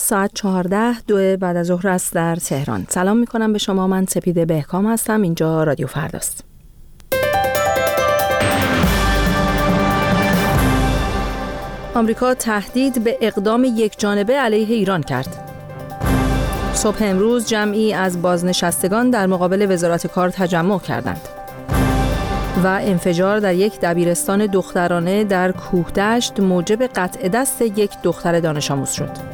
ساعت 14:02 بعد از ظهر است در تهران. سلام میکنم به شما. من سپیده بهکام هستم. اینجا رادیو فرداست. آمریکا تهدید به اقدام یکجانبه علیه ایران کرد. صبح امروز جمعی از بازنشستگان در مقابل وزارت کار تجمع کردند. و انفجار در یک دبیرستان دخترانه در کوهدشت موجب قطع دست یک دختر دانش آموز شد.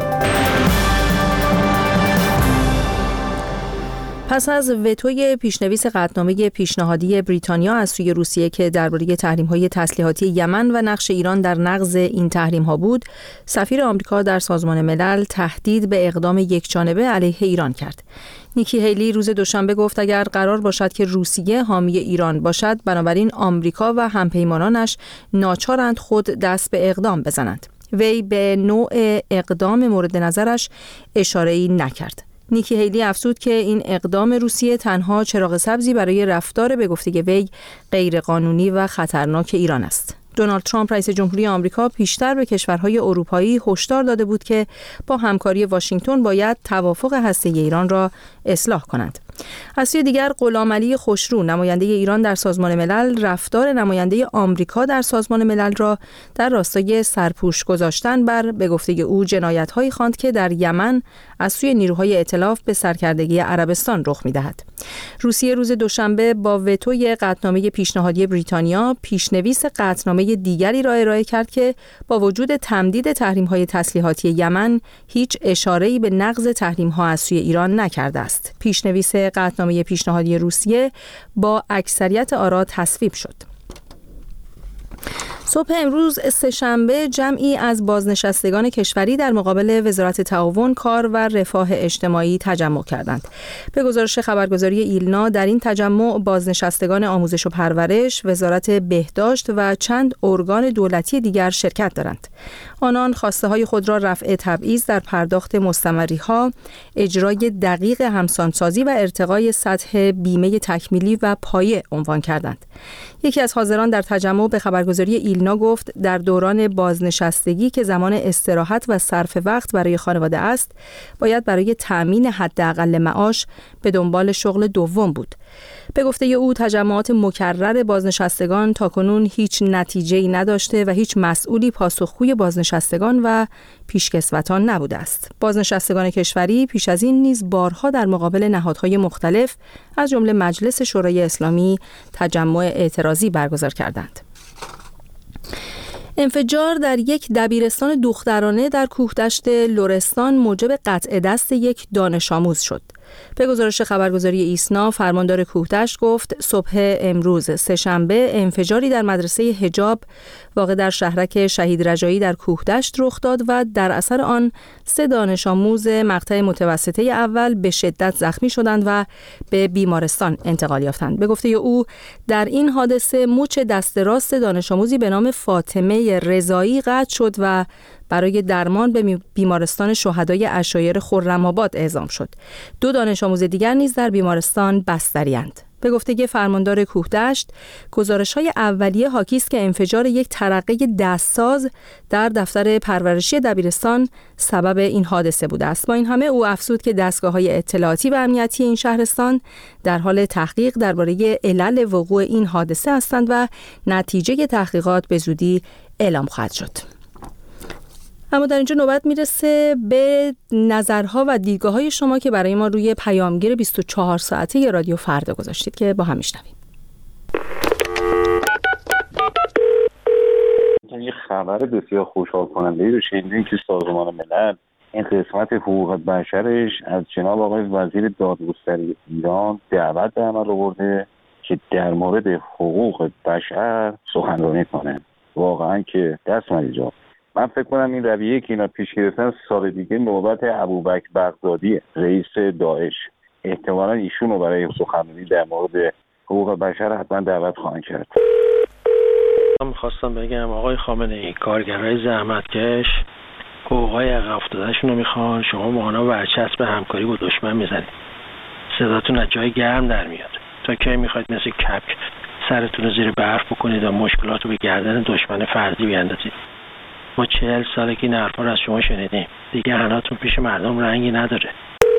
پس از وتوی پیشنویس قطعنامه پیشنهادی بریتانیا از سوی روسیه که درباره تحریم‌های تسلیحاتی یمن و نقش ایران در نقض این تحریم‌ها بود، سفیر آمریکا در سازمان ملل تهدید به اقدام یکجانبه علیه ایران کرد. نیکی هیلی روز دوشنبه گفت اگر قرار باشد که روسیه حامی ایران باشد، بنابراین آمریکا و همپیمانانش ناچارند خود دست به اقدام بزنند. وی به نوع اقدام مورد نظرش اشاره‌ای نکرد. نیکی هیلی افزود که این اقدام روسیه تنها چراغ سبزی برای رفتار به گفته وی غیرقانونی و خطرناک ایران است. دونالد ترامپ رئیس جمهوری آمریکا پیشتر به کشورهای اروپایی هشدار داده بود که با همکاری واشنگتن باید توافق هسته‌ای ایران را اصلاح کنند. از سوی دیگر غلامعلی خوشرو نماینده ایران در سازمان ملل رفتار نماینده آمریکا در سازمان ملل را در راستای سرپوش گذاشتن بر به گفته او جنایت‌هایی خواند که در یمن از سوی نیروهای ائتلاف به سرکردگی عربستان رخ می‌دهد. روسیه روز دوشنبه با وتوی قطعنامه پیشنهادی بریتانیا پیشنویس قطعنامه دیگری را ارائه کرد که با وجود تمدید تحریم‌های تسلیحاتی یمن هیچ اشاره‌ای به نقض تحریم‌ها از سوی ایران نکرده است. پیشنویس قطعنامه پیشنهادی روسیه با اکثریت آرا تصویب شد. صبح امروز سه‌شنبه جمعی از بازنشستگان کشوری در مقابل وزارت تعاون، کار و رفاه اجتماعی تجمع کردند. به گزارش خبرگزاری ایلنا در این تجمع بازنشستگان آموزش و پرورش، وزارت بهداشت و چند ارگان دولتی دیگر شرکت دارند. آنان خواسته‌های خود را رفع تبعیض در پرداخت مستمری‌ها، اجرای دقیق همسانسازی و ارتقای سطح بیمه تکمیلی و پایه عنوان کردند. یکی از حاضران در تجمع به خبرگزاری ایلنا گفت در دوران بازنشستگی که زمان استراحت و صرف وقت برای خانواده است، باید برای تأمین حداقل معاش به دنبال شغل دوم بود. به گفته او تجمعات مکرر بازنشستگان تاکنون هیچ نتیجه‌ای نداشته و هیچ مسئولی پاسخگوی بازنشستگان و پیشکسوتان نبوده است. بازنشستگان کشوری پیش از این نیز بارها در مقابل نهادهای مختلف از جمله مجلس شورای اسلامی تجمع اعتراضی برگزار کردند. انفجار در یک دبیرستان دخترانه در کوهدشت لرستان موجب قطع دست یک دانش آموز شد. به گزارش خبرگزاری ایسنا، فرماندار کوهدشت گفت صبح امروز سه‌شنبه انفجاری در مدرسه حجاب واقع در شهرک شهید رجایی در کوهدشت رخ داد و در اثر آن 3 دانش آموز مقطع متوسطه اول به شدت زخمی شدند و به بیمارستان انتقال یافتند. به گفته او در این حادثه مچ دست راست دانش آموزی به نام فاطمه رضایی قطع شد و برای درمان به بیمارستان شهدای عشایر خرم‌آباد اعزام شد. 2 دانش آموز دیگر نیز در بیمارستان بستری‌اند. به گفته فرماندار کوهدشت، گزارش‌های اولیه حاکی است که انفجار یک ترقه دستساز در دفتر پرورشی دبیرستان سبب این حادثه بوده است. با این همه او افزود که دستگاه‌های اطلاعاتی و امنیتی این شهرستان در حال تحقیق درباره علل وقوع این حادثه هستند و نتیجه تحقیقات به زودی اعلام خواهد شد. اما در اینجا نوبت میرسه به نظرها و دیدگاه‌های شما که برای ما روی پیامگیر 24 ساعته رادیو فردا گذاشتید که با هم میشنویم. یه خبر بسیار خوشحال کننده رو شنیدیم که سازمان ملل این قسمت حقوق بشرش از جناب آقای وزیر دادگستری ایران دعوت به عمل آورده که در مورد حقوق بشر سخنرانی کنه. واقعا که دست مریجا. من فکر کنم این رویه که اینا پیش گرفتن سال دیگه نوبت ابوبکر بغدادی رئیس داعش، احتمالاً ایشون رو برای سخنرانی در مورد حقوق بشر حتما دعوت خواهند کرد. من خواستم بگم آقای خامنه‌ای، کارگرای زحمتکش حقوقای عقب افتاده‌شون رو میخوان، شما با اونا برچسب همکاری با دشمن میزنید. صداتون از جای گرم در میاد. تا کی میخواید مثل کپک سرتون رو زیر برف بکنید و مشکلات رو به گردن دشمن فرضی بیاندازید؟ ما 40 ساله که این حرفا رو از شما شنیدیم، دیگه حناتون پیش مردم رنگی نداره.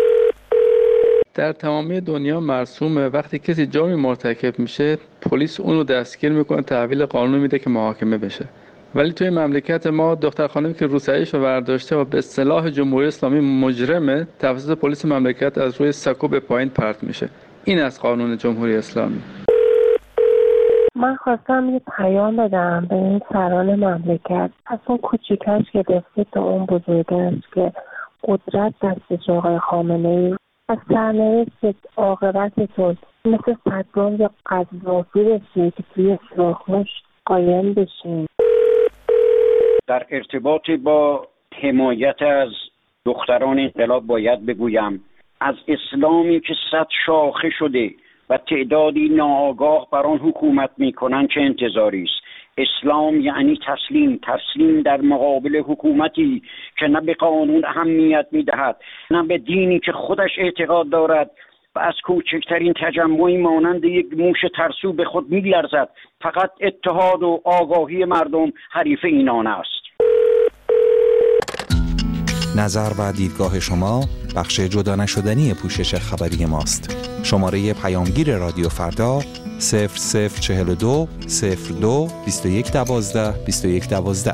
در تمامی دنیا مرسومه وقتی کسی جرمی مرتکب میشه پلیس اون رو دستگیر میکنه، تحویل قانون میده که محاکمه بشه. ولی توی مملکت ما دختر خانمی که روسریش رو برداشته و به اصطلاح جمهوری اسلامی مجرمه توسط پلیس مملکت از روی سکو به پایین پرت میشه. این از قانون جمهوری اسلامی. من خواستم یه پیام بدم به این سران مملکت، از اون کوچیکش گرفته تا اون بزرگش که قدرت دست آقای خامنه‌ای، از سرنوشت عاقبتتون مثل صدام یا قذافی رسید که توی سوراخ‌موش قایم بشین. در ارتباط با حمایت از دختران انقلاب باید بگویم از اسلامی که 100 شاخه شده و تعدادی ناآگاه بر آن حکومت میکنن چه انتظاری است؟ اسلام یعنی تسلیم در مقابل حکومتی که نه به قانون اهمیت میدهد نه به دینی که خودش اعتقاد دارد و از کوچکترین تجمعی مانند یک موش ترسو به خود میلرزد. فقط اتحاد و آگاهی مردم حریف اینان است. نظر و دیدگاه شما بخش جدا نشدنی پوشش خبری ماست. شماره پیامگیر رادیو فردا 0042 02 21 12 21 12.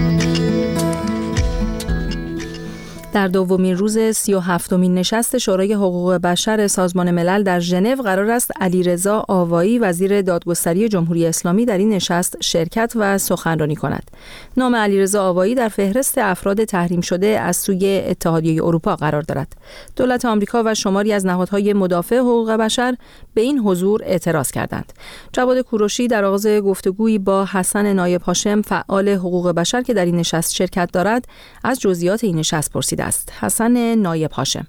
در دومین روز 37مین نشست شورای حقوق بشر سازمان ملل در ژنو قرار است علیرضا آوایی وزیر دادگستری جمهوری اسلامی در این نشست شرکت و سخنرانی کند. نام علیرضا آوایی در فهرست افراد تحریم شده از سوی اتحادیه اروپا قرار دارد. دولت آمریکا و شماری از نهادهای مدافع حقوق بشر به این حضور اعتراض کردند. جواد کوروشی در آغاز گفتگویی با حسن نایب هاشم فعال حقوق بشر که در این نشست شرکت دارد از جزئیات این نشست پرسیده است. حسن نایب هاشم: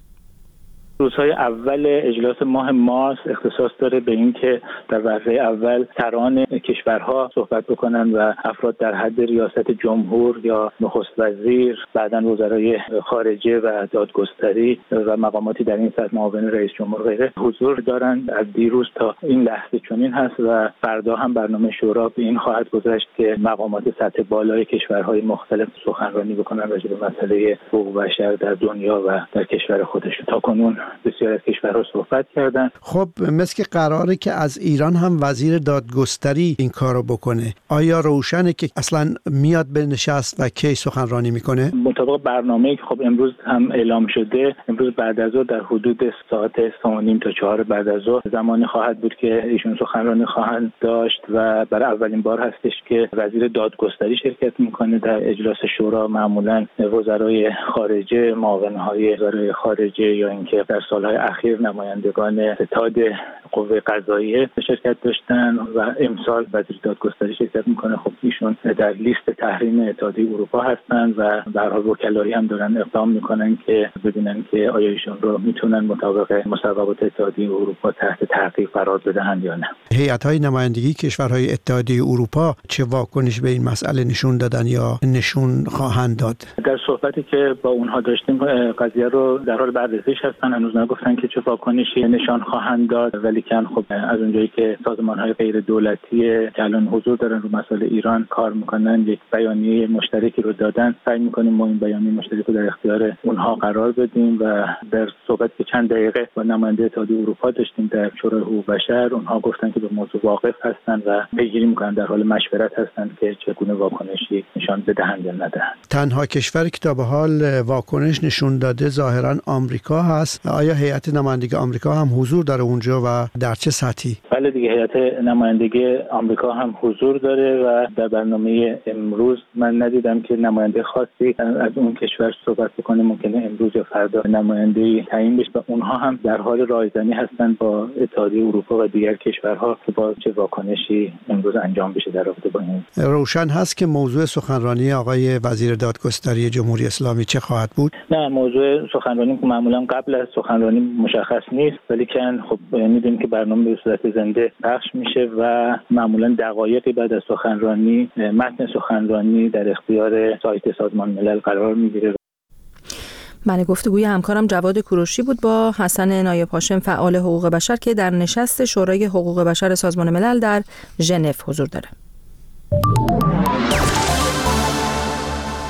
روزهای اول اجلاس ماه مارس اختصاص داره به این که در وهله اول سران کشورها صحبت بکنن و افراد در حد ریاست جمهور یا نخست وزیر، بعداً وزرای خارجه و دادگستری و مقاماتی در این سطح، معاون رئیس جمهور غیره حضور دارن. از دیروز تا این لحظه چنین هست و فردا هم برنامه شورا به این خواهد گذشت که مقامات سطح بالای کشورهای مختلف سخنرانی بکنن راجع به مسئله حقوق بشر در دنیا و در کشور خودشون. تاکنون بسیار از کشورها صحبت کردن. خب مثل که قراره که از ایران هم وزیر دادگستری این کارو بکنه، آیا روشنه که اصلا میاد به نشست و کی سخنرانی میکنه؟ مطابق برنامه‌ای که خب امروز هم اعلام شده، امروز بعد از ظهر در حدود ساعت 3:30 تا 4 بعد از ظهر زمانی خواهد بود که ایشون سخنرانی خواهند داشت و برای اولین بار هستش که وزیر دادگستری شرکت میکنه در اجلاس شورا. معمولا وزرای خارجه، معاونهای وزرای خارجه یا اینکه در سالهای اخیر نمایندگان اتحاد قوه قضاییه شرکت داشتن و امسال وزیر دادگستری شرکت میکنه. خب ایشون در لیست تحریم اتحادیه اروپا هستن و به هر حال وکلایی هم دارن اقدام میکنن که ببینن که آیا ایشون رو میتونن مطابق مصوبات اتحادیه اروپا تحت تعقیب قرار بدهند یا نه. هیئت‌های نمایندگی کشورهای اتحادیه اروپا چه واکنش به این مسئله نشون دادن یا نشون خواهند داد؟ در صحبتی که با اونها داشتیم قضیه رو در حال بررسیش هستن، هنوز نگفتن که چه واکنشی نشان خواهند داد، ولی کن خب از اونجایی که سازمان‌های غیر دولتی که الان حضور دارن رو مسائل ایران کار میکنن یک بیانیه مشترکی رو دادن، سعی میکنیم ما این بیانیه مشترک رو در اختیار اونها قرار بدیم و در صحبت که چند دقیقه با نماینده اتحادیه اروپا داشتیم در شورای حقوق بشر، اونها گفتن که به موضوع واقف هستن و پیگیری میکنن، در حال مشورت هستن که چگونه واکنشی نشان بدهند یا ندهند. تنها کشوری که تا به حال واکنش نشون داده ظاهراً آمریکا هست. آیا هیئت نمایندگی آمریکا هم حضور داره اونجا و در چه سطحی؟ بله دیگه، هیئت نمایندگی آمریکا هم حضور داره و در برنامه امروز من ندیدم که نماینده خاصی از اون کشور صحبت بکنه. ممکنه امروز یا فردا نماینده‌ای تعیین بشه و اونها هم در حال رایزنی هستن با اتحادیه اروپا و دیگر کشورها که با چه واکنشی امروز انجام بشه در رابطه با این. روشن هست که موضوع سخنرانی آقای وزیر دادگستری جمهوری اسلامی چه خواهد بود؟ نه، موضوع سخنرانی که معمولا قبل از سخنرانی مشخص نیست، ولی که خب می‌دونیم که برنامه به صورت زنده پخش میشه و معمولا دقایقی بعد از سخنرانی متن سخنرانی در اختیار سایت سازمان ملل قرار میگیره. من گفتگوی همکارم جواد کوروشی بود با حسن نایب هاشم فعال حقوق بشر که در نشست شورای حقوق بشر سازمان ملل در ژنو حضور داره.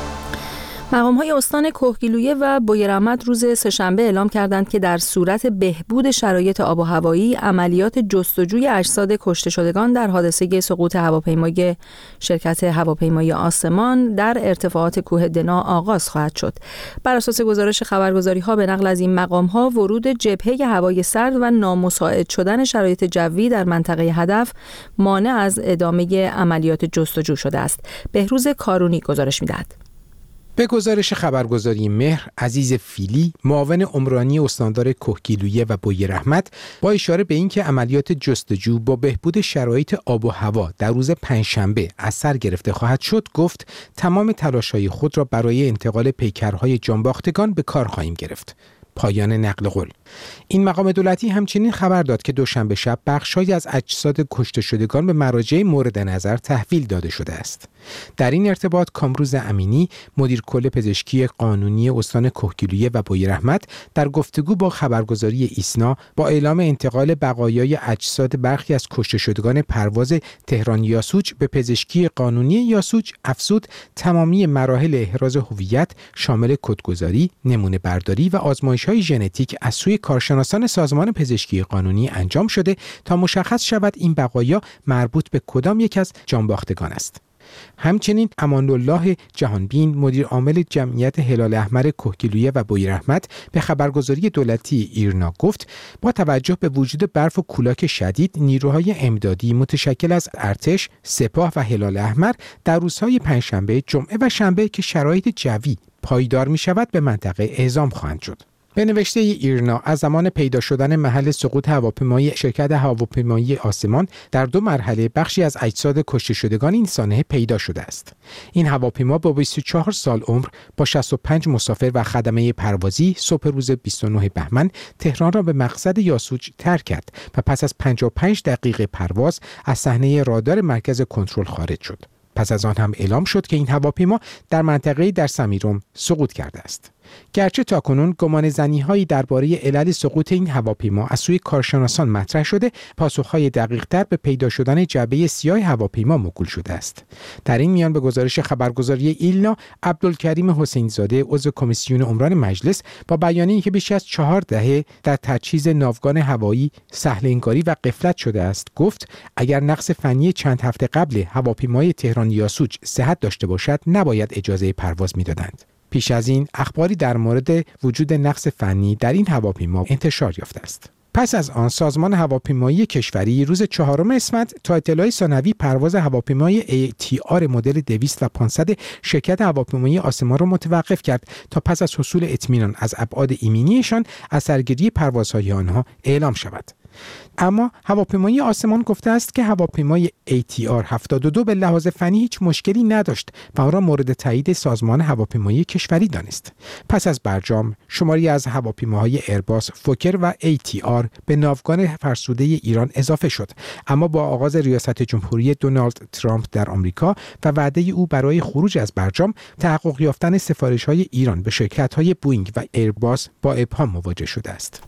مقام‌های استان کهگیلویه و بویراحمد روز سه‌شنبه اعلام کردند که در صورت بهبود شرایط آب و هوایی عملیات جستجوی اجساد کشته شدگان در حادثه سقوط هواپیمای شرکت هواپیمایی آسمان در ارتفاعات کوه دنا آغاز خواهد شد. بر اساس گزارش خبرگزاری‌ها به نقل از این مقام‌ها ورود جبهه هوای سرد و نامساعد شدن شرایط جوی در منطقه هدف مانع از ادامه عملیات جستجو شده است. بهروز کارونی گزارش می‌دهد. به گزارش خبرگزاری مهر، عزیز فیلی، معاون عمرانی استاندار کهگیلویه و بویراحمد، با اشاره به اینکه عملیات جستجو با بهبود شرایط آب و هوا در روز پنجشنبه از سر گرفته خواهد شد، گفت تمام تلاش‌های خود را برای انتقال پیکرهای جانباختگان به کار خواهیم گرفت. پایان نقل قول. این مقام دولتی همچنین خبر داد که دوشنبه شب بخش‌هایی از اجساد کشته شدگان به مراجع مورد نظر تحویل داده شده است. در این ارتباط کامروز امینی، مدیر کل پزشکی قانونی استان کهگیلویه و بویراحمد، در گفتگو با خبرگزاری ایسنا با اعلام انتقال بقایای اجساد برخی از کشته شدگان پرواز تهران یاسوج به پزشکی قانونی یاسوج افزود تمامی مراحل احراز هویت شامل کدگذاری، نمونه برداری و آزمایش‌های ژنتیک از سوی کارشناسان سازمان پزشکی قانونی انجام شده تا مشخص شود این بقایا مربوط به کدام یک از جانباختگان است. همچنین امان‌الله جهانبین، مدیر عامل جمعیت هلال احمر کهگیلویه و بویراحمد، به خبرگزاری دولتی ایرنا گفت با توجه به وجود برف و کولاک شدید، نیروهای امدادی متشکل از ارتش، سپاه و هلال احمر در روزهای پنجشنبه، جمعه و شنبه که شرایط جوی پایدار می شود به منطقه اعزام خواهند شد. به نوشته ایرنا، از زمان پیدا شدن محل سقوط هواپیمای شرکت هواپیمایی آسمان در 2 مرحله بخشی از اجساد کشته شدگان این سانحه پیدا شده است. این هواپیما با 24 سال عمر با 65 مسافر و خدمه پروازی صبح روز 29 بهمن تهران را به مقصد یاسوج ترک کرد و پس از 55 دقیقه پرواز از صحنه رادار مرکز کنترل خارج شد. پس از آن هم اعلام شد که این هواپیما در منطقه در سمیرم سقوط کرده است. گرچه تاکنون گمان زنی‌هایی درباره علل سقوط این هواپیما از سوی کارشناسان مطرح شده، پاسخ‌های دقیق‌تر به پیدا شدن جعبه سیاه هواپیما موکول شده است. در این میان به گزارش خبرگزاری ایلنا، عبدالکریم حسین‌زاده، عضو کمیسیون عمران مجلس، با بیانیه‌ای که بیش از 4 دهه در تجهیز ناوگان هوایی سهل‌انگاری و غفلت شده است، گفت اگر نقص فنی چند هفته قبل هواپیمای تهران یاسوج صحت داشته باشد، نباید اجازه پرواز می‌دادند. پیش از این اخباری در مورد وجود نقص فنی در این هواپیما انتشار یافته است. پس از آن سازمان هواپیمایی کشوری روز 4 اسفند تا اطلاع ثانوی پرواز هواپیمای ATR مدل 200 و 500 شرکت هواپیمایی آسمان را متوقف کرد تا پس از حصول اطمینان از ابعاد ایمنیشان از سرگیری پروازهای آنها اعلام شود. اما هواپیمایی آسمان گفته است که هواپیمای ATR 72 به لحاظ فنی هیچ مشکلی نداشت و آن را مورد تایید سازمان هواپیمایی کشوری دانست. پس از برجام، شماری از هواپیماهای ایرباس، فوکر و ATR به ناوگان فرسوده ایران اضافه شد، اما با آغاز ریاست جمهوری دونالد ترامپ در آمریکا و وعده او برای خروج از برجام، تحقق یافتن سفارش‌های ایران به شرکت‌های بوئینگ و ایرباس با ابهام مواجه شده است.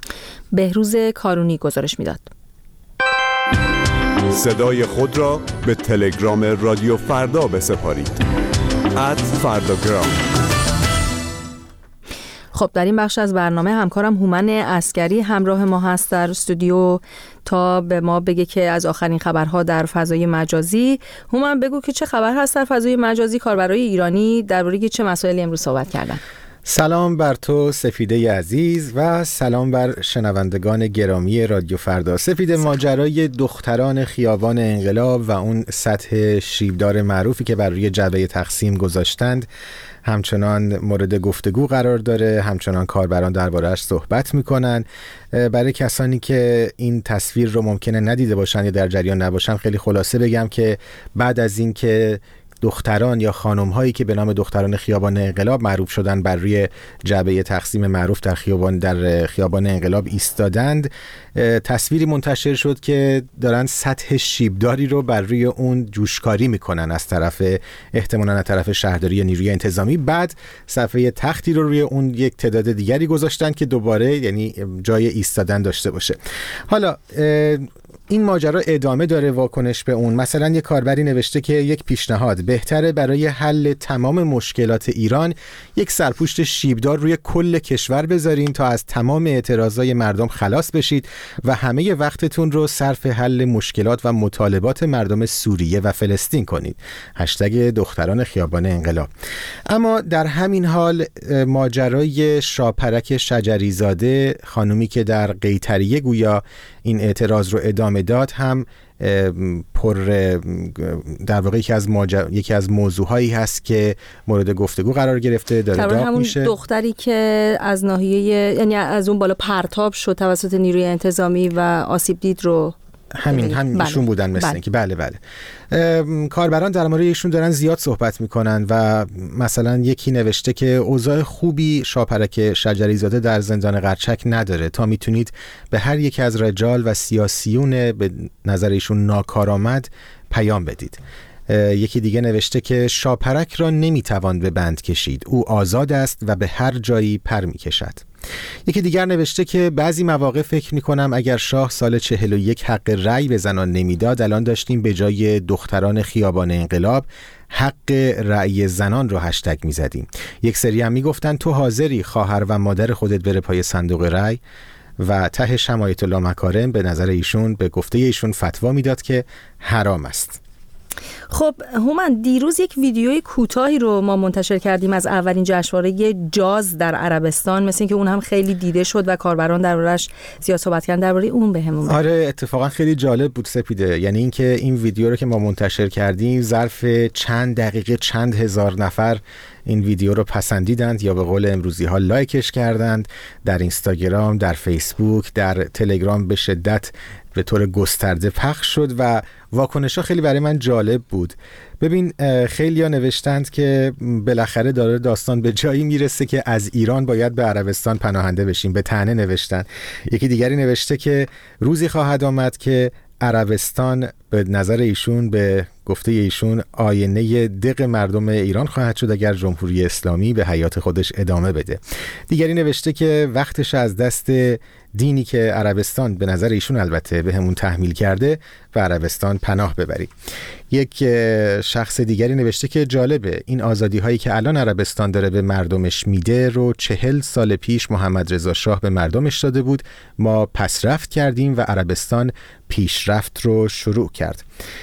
بهروز کارونی گزارش میداد. صدای خود را به تلگرام رادیو فردا بسپارید. @فرداگرام. خب در این بخش از برنامه همکارم هومن عسکری همراه ما هست در استودیو تا به ما بگه که از آخرین خبرها در فضای مجازی. هومن بگو که چه خبر هست در فضای مجازی؟ کاربرای ایرانی درباره چه مسائلی امروز صحبت کردن؟ سلام بر تو سفیده عزیز و سلام بر شنوندگان گرامی رادیو فردا. سفیده، ماجرای دختران خیابان انقلاب و اون سطح شیبدار معروفی که بر روی جعبه تقسیم گذاشتند همچنان مورد گفتگو قرار داره، همچنان کاربران درباره‌اش صحبت میکنن. برای کسانی که این تصویر رو ممکنه ندیده باشن یا در جریان نباشن، خیلی خلاصه بگم که بعد از این که دختران یا خانم هایی که به نام دختران خیابان انقلاب معروف شدن بر روی جعبه تقسیم معروف در خیابان انقلاب ایستادند، تصویری منتشر شد که دارن سطح شیبداری رو بر روی اون جوشکاری میکنن از طرف احتمالاً از طرف شهرداری یا نیروی انتظامی. بعد صفحه تختی رو روی اون یک تعداد دیگری گذاشتن که دوباره یعنی جای ایستادن داشته باشه. حالا این ماجرا ادامه داره، واکنش به اون. مثلا یک کاربری نوشته که یک پیشنهاد به بهتره برای حل تمام مشکلات ایران یک سرپوشت شیبدار روی کل کشور بذارین تا از تمام اعتراضای مردم خلاص بشید و همه وقتتون رو صرف حل مشکلات و مطالبات مردم سوریه و فلسطین کنید. هشتگ دختران خیابان انقلاب. اما در همین حال ماجرای شاپرک شجریزاده، خانومی که در قیطریه گویا این اعتراض رو ادامه داد، هم در واقع یکی از موضوعهایی هست که مورد گفتگو قرار گرفته، داره داغ میشه. همون دختری که از ناحیه، یعنی از اون بالا پرتاب شد توسط نیروی انتظامی و آسیب دید رو همین ایشون بودن مثل اینکه بله. کاربران در مورد ایشون دارن زیاد صحبت میکنن و مثلا یکی نوشته که اوضاع خوبی شاپرک شجریزاده در زندان قرچک نداره تا میتونید به هر یک از رجال و سیاسیون به نظر ایشون ناکارآمد پیام بدید. یکی دیگه نوشته که شاپرک را نمیتوان به بند کشید، او آزاد است و به هر جایی پر میکشد. یکی دیگر نوشته که بعضی مواقع فکر میکنم اگر شاه سال 41 حق رأی به زنان نمیداد، الان داشتیم به جای دختران خیابان انقلاب حق رأی زنان رو هشتگ میزدیم. یک سری هم میگفتن تو حاضری خواهر و مادر خودت بره پای صندوق رأی؟ و تهش هم آیت الله مکارم به نظر ایشون، به گفته ایشون، فتوا میداد که حرام است. خب هومن، دیروز یک ویدیوی کوتاهی رو ما منتشر کردیم از اولین جشنواره جاز در عربستان، مثل اینکه اون هم خیلی دیده شد و کاربران دربارش زیاد صحبت کردن. درباره اون بهمون بگو. آره اتفاقا خیلی جالب بود سپیده، یعنی اینکه این ویدیو رو که ما منتشر کردیم ظرف چند دقیقه چند هزار نفر این ویدیو رو پسندیدند یا به قول امروزی ها لایکش کردند. در اینستاگرام، در فیسبوک، در تلگرام به شدت به طور گسترده پخش شد و واکنش‌ها خیلی برای من جالب بود. ببین خیلی‌ها نوشتند که بالاخره داره داستان به جایی میرسه که از ایران باید به عربستان پناهنده بشیم، به طعنه نوشتن. یکی دیگری نوشته که روزی خواهد آمد که عربستان به نظر ایشون، به گفته ایشون، آینه دق مردم ایران خواهد شد اگر جمهوری اسلامی به حیات خودش ادامه بده. دیگری نوشته که وقتش از دست دینی که عربستان به نظر ایشون البته به همون تحمیل کرده و عربستان پناه ببری. یک شخص دیگری نوشته که جالبه این آزادی هایی که الان عربستان داره به مردمش میده رو 40 سال پیش محمد رضا شاه به مردمش داده بود، ما پسرفت کردیم و عربستان پیشرفت رو شروع کرد.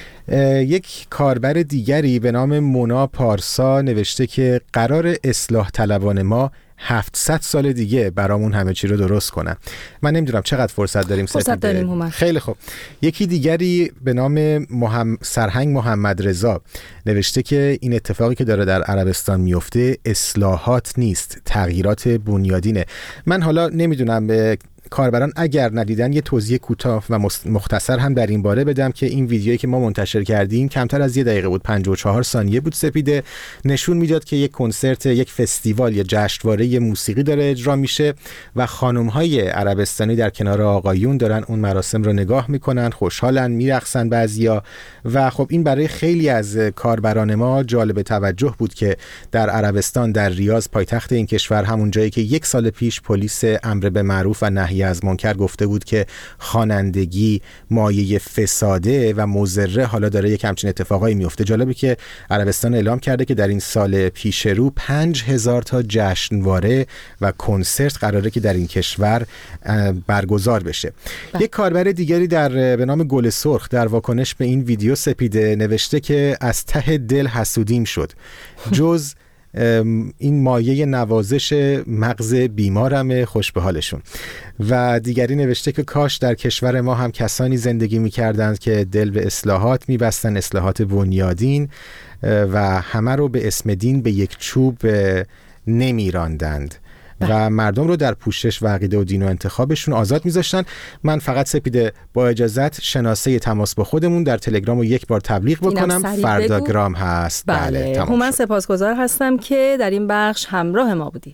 یک کاربر دیگری به نام مونا پارسا نوشته که قرار اصلاح طلبان ما 700 سال دیگه برامون همه چی رو درست کنن. من نمیدونم چقدر فرصت داریم. فرصت داریم هومن. خیلی خوب. یکی دیگری به نام سرهنگ محمد رضا نوشته که این اتفاقی که داره در عربستان میفته اصلاحات نیست، تغییرات بنیادینه. من حالا نمیدونم کاربران اگر ندیدن یه توضیح کوتاه و مختصر هم در این باره بدم که این ویدیویی که ما منتشر کردیم کمتر از 1 دقیقه بود، 54 ثانیه بود سپیده، نشون میداد که یک کنسرت، یک فستیوال یا جشنواره موسیقی داره اجرا میشه و خانم‌های عربستانی در کنار آقایون دارن اون مراسم رو نگاه میکنن، خوشحالن، میرقصن بعضیا و خب این برای خیلی از کاربران ما جالب توجه بود که در عربستان، در ریاض پایتخت این کشور، همون جایی که 1 سال پیش پلیس امر به معروف و نهی از منکر گفته بود که خوانندگی مایه فساده و مضره، حالا داره یک همچین اتفاقایی میفته. جالبه که عربستان اعلام کرده که در این سال پیش رو 5000 تا جشنواره و کنسرت قراره که در این کشور برگزار بشه. یک کاربر دیگری به نام گل سرخ در واکنش به این ویدیو سپیده نوشته که از ته دل حسودیم شد، جز این مایه نوازش مغز بیمارم، خوش به حالشون. و دیگری نوشته که کاش در کشور ما هم کسانی زندگی می‌کردند که دل به اصلاحات می‌بستن، اصلاحات بنیادین، و همه رو به اسم دین به یک چوب نمی‌راندند و مردم رو در پوشش و عقیده و دین و انتخابشون آزاد میذاشتن. من فقط سپیده با اجازت شناسه تماس با خودمون در تلگرام رو یک بار تبلیغ بکنم. فرداگرام هست. بله. من سپاسگزار هستم که در این بخش همراه ما بودید.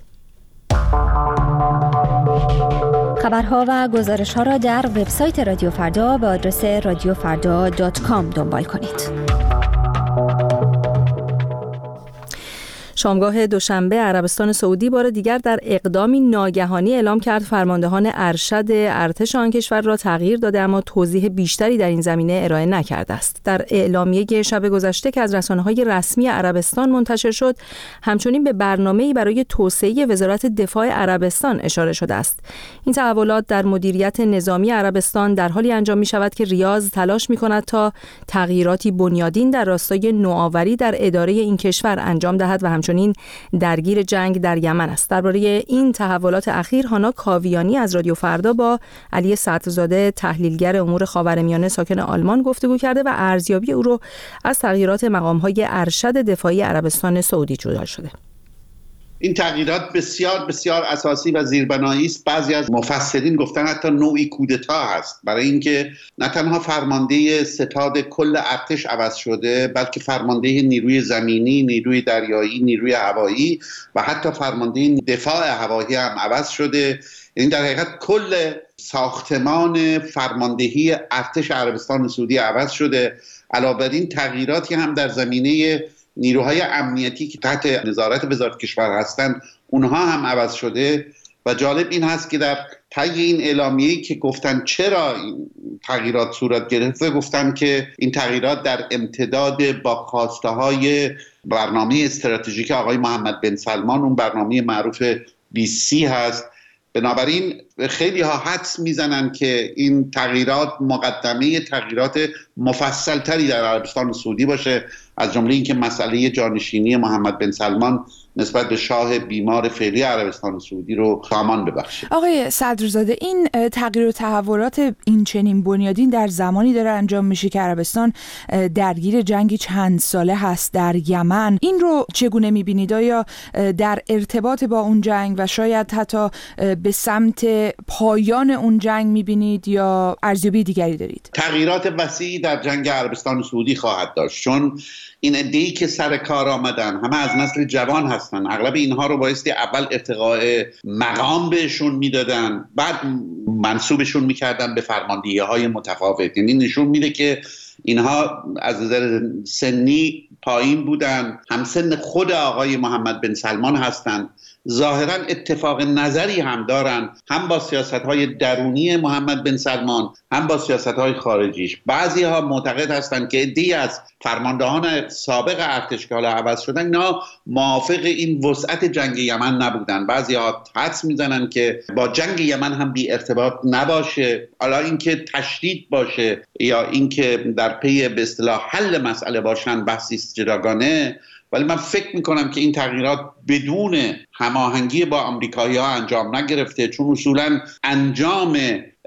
خبرها و گزارش‌ها را در وبسایت رادیو فردا به آدرس radiofarda.com دنبال کنید. شامگاه دوشنبه عربستان سعودی بار دیگر در اقدامی ناگهانی اعلام کرد فرماندهان ارشد ارتش آن کشور را تغییر داده، اما توضیح بیشتری در این زمینه ارائه نکرده است. در اعلامیه شب گذشته که از رسانه‌های رسمی عربستان منتشر شد، همچنین به برنامه‌ای برای توسعه وزارت دفاع عربستان اشاره شده است. این تحولات در مدیریت نظامی عربستان در حالی انجام می‌شود که ریاض تلاش می‌کند تا تغییراتی بنیادین در راستای نوآوری در اداره این کشور انجام دهد و همچنین درگیر جنگ در یمن است. درباره این تحولات اخیر هانا کاویانی از رادیو فردا با علی صدرزاده تحلیلگر امور خاورمیانه ساکن آلمان گفتگو کرده و ارزیابی او رو از تغییرات مقام‌های ارشد دفاعی عربستان سعودی جدا شده. این تغییرات بسیار بسیار اساسی و زیربنایی است. بعضی از مفسرین گفتن حتی نوعی کودتا هست، برای اینکه نه تنها فرمانده ستاد کل ارتش عوض شده، بلکه فرمانده نیروی زمینی، نیروی دریایی، نیروی هوایی و حتی فرمانده دفاع هوایی هم عوض شده. این در حقیقت کل ساختمان فرماندهی ارتش عربستان سعودی عوض شده. علاوه بر این تغییراتی هم در زمینه نیروهای امنیتی که تحت نظارت وزارت کشور هستند اونها هم عوض شده. و جالب این هست که در طی این اعلامیه‌ای که گفتن چرا این تغییرات صورت گرفته، گفتن که این تغییرات در امتداد با خواسته‌های برنامه استراتژیک آقای محمد بن سلمان، اون برنامه معروف 2030 هست. بنابراین خیلی ها حدس میزنن که این تغییرات مقدمه تغییرات مفصل تری در عربستان سعودی باشه، از جمله اینکه مسئله جانشینی محمد بن سلمان نسبت به شاه بیمار فعلی عربستان سعودی رو سامان ببخشه. آقای صدرزاده، این تغییر و تحولات این چنین بنیادین در زمانی داره انجام میشه که عربستان درگیر جنگی چند ساله هست در یمن. این رو چگونه میبینید؟ آیا در ارتباط با اون جنگ و شاید حتی به سمت پایان اون جنگ میبینید یا ارزیابی دیگری دارید؟ تغییرات وسیعی در جنگ عربستان سعودی خواهد داشت، چون این عده‌ای که سر کار آمدن همه از نسل جوان هستن. اغلب اینها رو بایستی اول ارتقاء مقام بهشون میدادن، بعد منصوبشون میکردن به فرماندهی‌های متفاوت. یعنی نشون میده که اینها از نظر سنی پایین بودن، همسن خود آقای محمد بن سلمان هستند. ظاهرا اتفاق نظری هم دارن، هم با سیاست‌های درونی محمد بن سلمان، هم با سیاست‌های خارجیش. بعضی‌ها معتقد هستند که عده‌ای از فرماندهان سابق ارتش که حالا عوض شدن، اینا موافق این وسعت جنگ یمن نبودن. بعضی‌ها حدس میزنن که با جنگ یمن هم بی ارتباط نباشه، حالا اینکه تشدید باشه یا اینکه در پی به اصطلاح حل مسئله باشن بحثی است جداگانه. ولی من فکر میکنم که این تغییرات بدون هماهنگی با آمریکایی‌ها انجام نگرفته، چون اصولاً انجام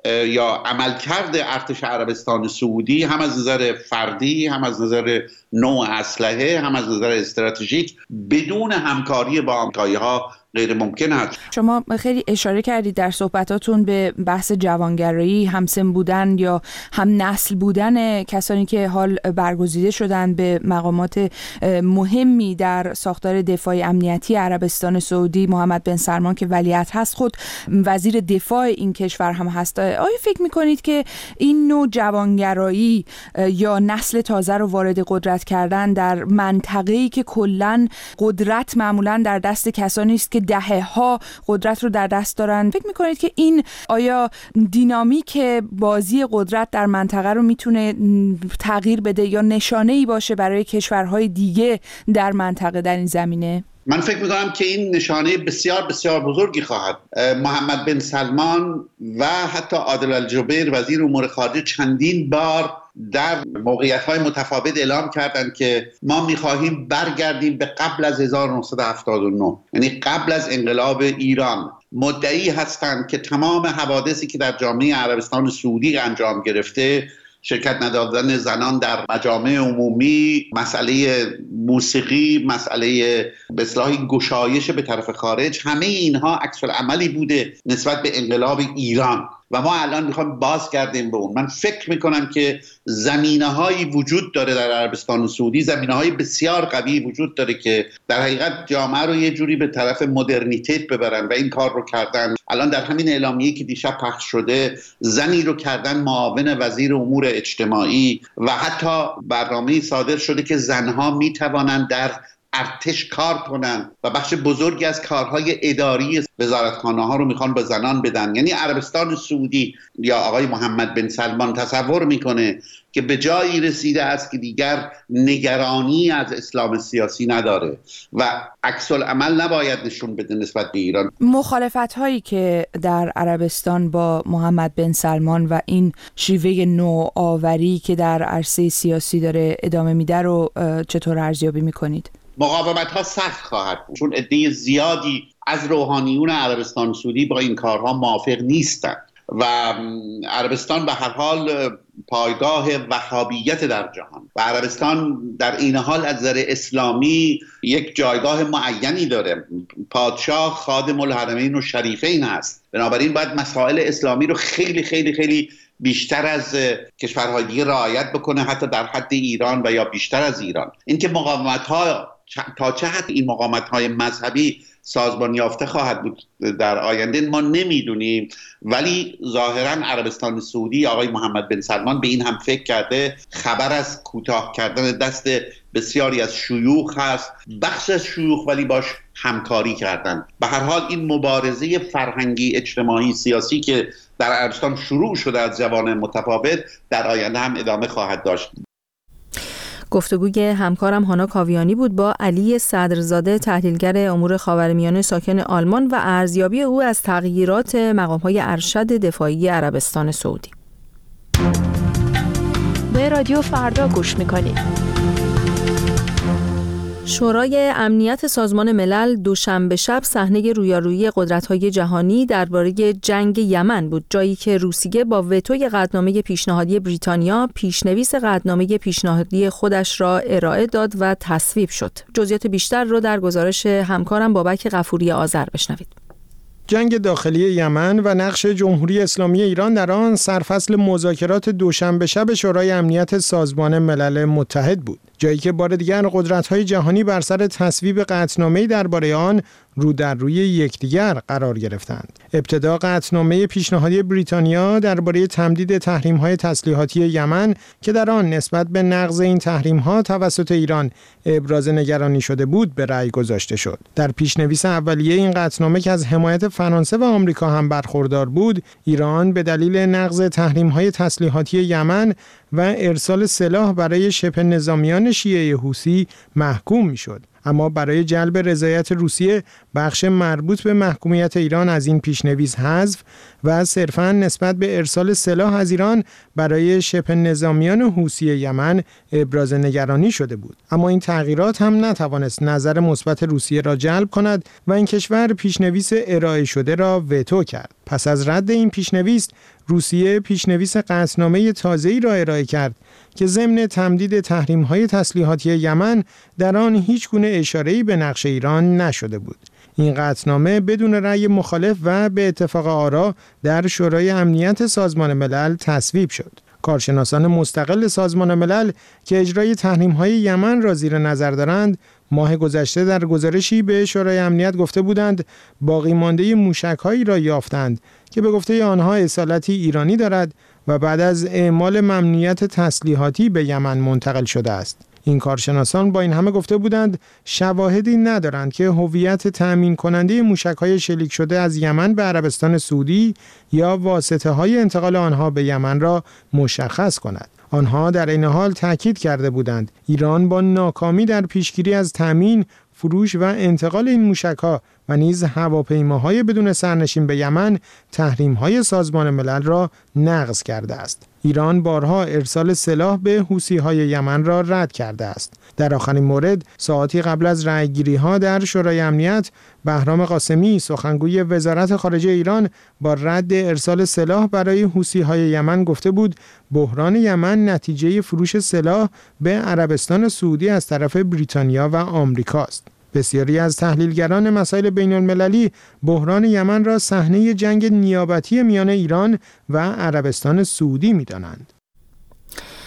یا عملکرد ارتش عربستان سعودی هم از نظر فردی، هم از نظر نوع اسلحه، هم از نظر استراتژیک بدون همکاری با آمریکایی‌ها غیر ممکن است. شما خیلی اشاره کردید در صحبتاتون به بحث جوانگرایی، همسن بودن یا هم نسل بودن کسانی که حال برگزیده شدن به مقامات مهمی در ساختار دفاع امنیتی عربستان سعودی. محمد بن سلمان که ولیعهد هست، خود وزیر دفاع این کشور هم هست. آیا فکر می‌کنید که این نوع جوانگرایی یا نسل تازه رو وارد قدرت کردن در منطقه‌ای که کلاً قدرت معمولاً در دست کسانی است که دهه‌ها قدرت رو در دست دارن، فکر می‌کنید که این آیا دینامیک بازی قدرت در منطقه رو میتونه تغییر بده یا نشانه‌ای باشه برای کشورهای دیگه در منطقه در این زمینه؟ من فکر می‌کنم که این نشانه بسیار بسیار بزرگی خواهد. محمد بن سلمان و حتی عادل الجبیر وزیر امور خارجه چندین بار در موقعیت‌های متفاوت اعلام کردند که ما می‌خواهیم برگردیم به قبل از 1979، یعنی قبل از انقلاب ایران. مدعی هستند که تمام حوادثی که در جامعه عربستان سعودی انجام گرفته، شرکت ندادن زنان در مجامع عمومی، مسئله موسیقی، مسئله به اصطلاح گشایش به طرف خارج، همه اینها عکس العملی بوده نسبت به انقلاب ایران و ما الان میخوایم بازگردیم به اون. من فکر میکنم که زمینه‌هایی وجود داره در عربستان سعودی، زمینه‌های بسیار قوی وجود داره که در حقیقت جامعه رو یه جوری به طرف مدرنیته ببرن و این کار رو کردن. الان در همین اعلامیه‌ای که دیشب پخش شده، زنی رو کردن معاون وزیر امور اجتماعی و حتی برنامه‌ای صادر شده که زنها میتوانند در ارتش کار کنن و بخش بزرگی از کارهای اداری وزارتخانه ها رو میخوان به زنان بدن. یعنی عربستان سعودی یا آقای محمد بن سلمان تصور میکنه که به جایی رسیده است که دیگر نگرانی از اسلام سیاسی نداره و عکس العمل نباید نشون بده نسبت به ایران. مخالفت هایی که در عربستان با محمد بن سلمان و این شیوه نوآوری که در عرصه سیاسی داره ادامه میده رو چطور ارزیابی میکنید؟ مقاومت ها سخت خواهد بود، چون عده زیادی از روحانیون عربستان سعودی با این کارها موافق نیستند و عربستان به هر حال پایگاه وهابیت در جهان و عربستان در این حال از نظر اسلامی یک جایگاه معینی داره. پادشاه خادم الحرمین و شریفین هست، بنابراین باید مسائل اسلامی رو خیلی خیلی خیلی بیشتر از کشورهای دیگه رعایت بکنه، حتی در حد ایران و یا بیشتر از ایران. اینکه مقاومت‌ها تا چه حد این مقاومت‌های مذهبی سازمان یافته خواهد بود در آینده ما نمیدونیم، ولی ظاهراً عربستان سعودی آقای محمد بن سلمان به این هم فکر کرده. خبر از کوتاه کردن دست بسیاری از شیوخ هست، بخش از شیوخ ولی باش همکاری کردن. به هر حال این مبارزه فرهنگی اجتماعی سیاسی که در عربستان شروع شده از جوانب متفاوت در آینده هم ادامه خواهد داشت. گفتگوی همکارم هانا کاویانی بود با علی صدرزاده، تحلیلگر امور خاورمیانه ساکن آلمان و ارزیابی او از تغییرات مقام‌های ارشد دفاعی عربستان سعودی. به رادیو فردا گوش می‌کنید. شورای امنیت سازمان ملل دوشنبه شب صحنه رویارویی قدرت‌های جهانی درباره جنگ یمن بود، جایی که روسیه با وتوی قطعنامه پیشنهادی بریتانیا پیشنویس قطعنامه پیشنهادی خودش را ارائه داد و تصویب شد. جزئیات بیشتر رو در گزارش همکارم بابک غفوری آذر بشنوید. جنگ داخلی یمن و نقش جمهوری اسلامی ایران در آن سرفصل مذاکرات دوشنبه شب شورای امنیت سازمان ملل متحد بود، جایی که بار دیگر قدرت‌های جهانی بر سر تصویب قطعنامه‌ای درباره آن رو در روی یکدیگر قرار گرفتند. ابتدا قطعنامه پیشنهادی بریتانیا درباره تمدید تحریم‌های تسلیحاتی یمن که در آن نسبت به نقض این تحریم‌ها توسط ایران ابراز نگرانی شده بود به رأی گذاشته شد. در پیشنویس اولیه این قطعنامه که از حمایت فرانسه و آمریکا هم برخوردار بود، ایران به دلیل نقض تحریم‌های تسلیحاتی یمن و ارسال سلاح برای شبه نظامیان شیعه حوثی محکوم می‌شد. اما برای جلب رضایت روسیه بخش مربوط به محکومیت ایران از این پیشنویس حذف و صرفاً نسبت به ارسال سلاح از ایران برای شبه نظامیان حوثی یمن ابراز نگرانی شده بود. اما این تغییرات هم نتوانست نظر مثبت روسیه را جلب کند و این کشور پیشنویس ارائه شده را وتو کرد. پس از رد این پیشنویس، روسیه پیشنویس قطعنامه تازه‌ای را ارائه کرد که ضمن تمدید تحریم‌های تسلیحاتی یمن در آن هیچگونه اشاره‌ای به نقش ایران نشده بود. این قطعنامه بدون رأی مخالف و به اتفاق آرا در شورای امنیت سازمان ملل تصویب شد. کارشناسان مستقل سازمان ملل که اجرای تحریم‌های یمن را زیر نظر دارند، ماه گذشته در گزارشی به شورای امنیت گفته بودند باقی مانده موشک‌هایی را یافتند که به گفته آنها اصالتی ایرانی دارد و بعد از اعمال ممنوعیت تسلیحاتی به یمن منتقل شده است. این کارشناسان با این همه گفته بودند شواهدی ندارند که هویت تأمین کننده موشک‌های شلیک شده از یمن به عربستان سعودی یا واسطه‌های انتقال آنها به یمن را مشخص کند. آنها در این حال تاکید کرده بودند ایران با ناکامی در پیشگیری از تأمین، فروش و انتقال این موشک‌ها و نیز هواپیماهای بدون سرنشین به یمن تحریم‌های سازمان ملل را نقض کرده است. ایران بارها ارسال سلاح به حوثی‌های یمن را رد کرده است. در آخرین مورد، ساعتی قبل از رأیگیری‌ها در شورای امنیت، بهرام قاسمی سخنگوی وزارت خارجه ایران با رد ارسال سلاح برای حوثی‌های یمن گفته بود بحران یمن نتیجه فروش سلاح به عربستان سعودی از طرف بریتانیا و آمریکا است. بسیاری از تحلیلگران مسائل بین‌المللی بحران یمن را صحنه جنگ نیابتی میان ایران و عربستان سعودی می‌دانند.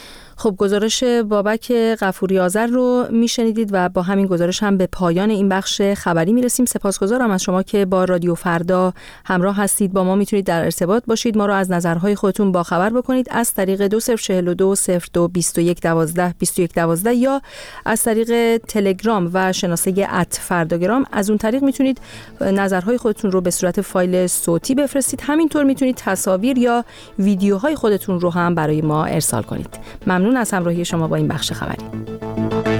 خب گزارش بابک غفوری آذر رو میشنیدید و با همین گزارش هم به پایان این بخش خبری میرسیم. سپاسگزارم از شما که با رادیو فردا همراه هستید. با ما میتونید در ارتباط باشید، ما رو از نظرهای خودتون با خبر بکنید از طریق 2042 02 21 12 21 12 یا از طریق تلگرام و شناسه @فرداگرام. از اون طریق میتونید نظرهای خودتون رو به صورت فایل صوتی بفرستید. همینطور میتونید تصاویر یا ویدیوهای خودتون رو هم برای ما ارسال کنید. ممنون از همراهی شما با این بخش خبری.